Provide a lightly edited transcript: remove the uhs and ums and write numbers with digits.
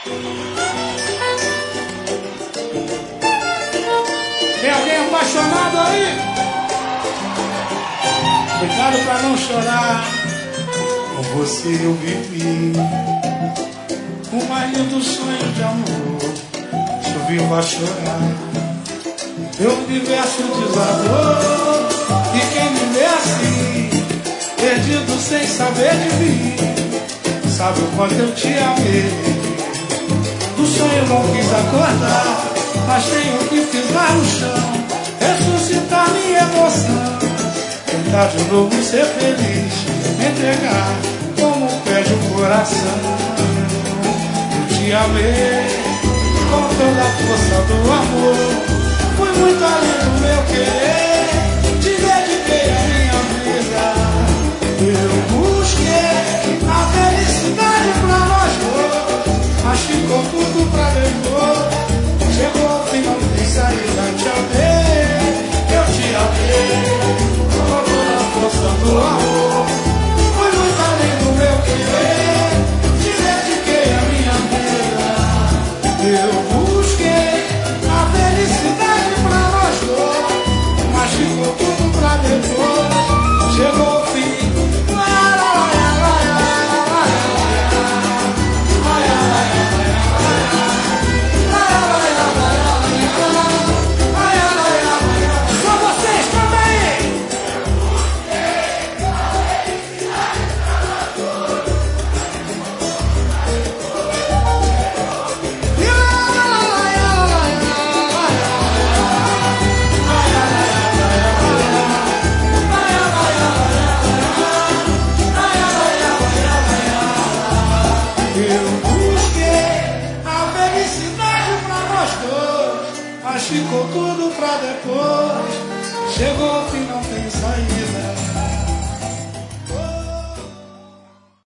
Tem alguém apaixonado aí? Cuidado pra não chorar. Com você eu vivi um mais lindo sonho de amor. Choveu a chorar, meu universo desabou. E quem me vê assim, perdido sem saber de mim, sabe o quanto eu te amei. Do sonho não quis acordar, mas tenho que pisar no chão, ressuscitar minha emoção, tentar de novo ser feliz, me entregar como pede o coração. Eu te amei com toda a força do amor, fui muito além do meu querer, te dediquei a minha vida. Eu busquei a felicidade pra nós dois, mas ficou tudo pra depois. Chegou ao fim, não tem saída, te amei, eu te amei com toda a força do amor, fui muito além do meu querer, te dediquei a minha vida. Eu busquei a felicidade pra nós dois, mas ficou tudo pra depois. Chegou ao fim. Ficou tudo pra depois. Chegou